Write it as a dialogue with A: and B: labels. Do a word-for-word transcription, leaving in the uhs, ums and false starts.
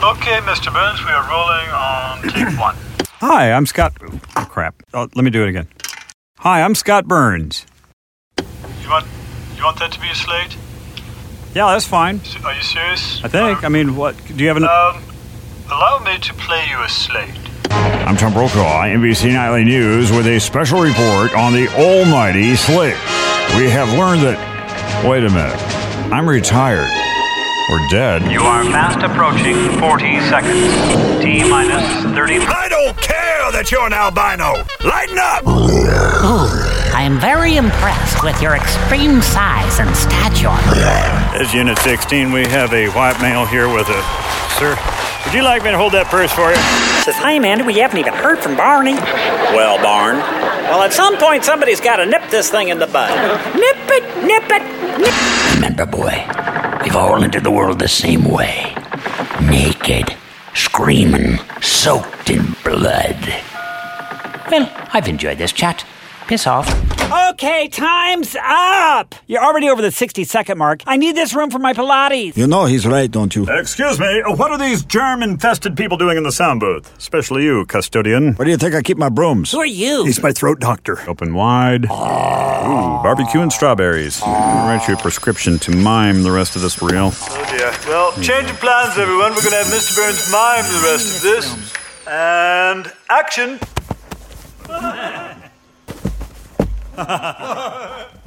A: Okay, Mister Burns, we are rolling on take one.
B: Hi, I'm Scott... Oh, crap. Oh, let me do it again. Hi, I'm Scott Burns.
A: You want you want that to be a slate?
B: Yeah, that's fine.
A: Are you serious?
B: I think. I mean, what... Do you have an...
A: Um, allow me to play you a slate.
C: I'm Tom Brokaw, N B C Nightly News, with a special report on the almighty Slate. We have learned that... Wait a minute. I'm retired. Or dead.
D: You are fast approaching forty seconds. T minus thirty.
C: I don't care that you're an albino! Lighten up!
E: Ooh, I am very impressed with your extreme size and stature.
B: As Unit sixteen, we have a white male here with a... Sir, would you like me to hold that purse for you?
F: Says, hi, Amanda, we haven't even heard from Barney.
G: Well, Barn.
F: Well, at some point, somebody's got to nip this thing in the bud. Nip it, nip it, nip it.
E: Remember, boy, we've all entered the world the same way. Naked, screaming, soaked in blood. Well, I've enjoyed this chat. Piss off.
F: Okay, time's up. You're already over the sixty-second mark. I need this room for my Pilates.
H: You know he's right, don't you?
B: Excuse me, what are these germ-infested people doing in the sound booth? Especially you, custodian.
H: Where do you think I keep my brooms?
F: Who are you?
B: He's my throat doctor. Open wide. Ooh, barbecue and strawberries. I'll write you a prescription to mime the rest of this reel.
A: Oh dear. Well, change of plans, everyone. We're going to have Mister Burns mime the rest of this. And action.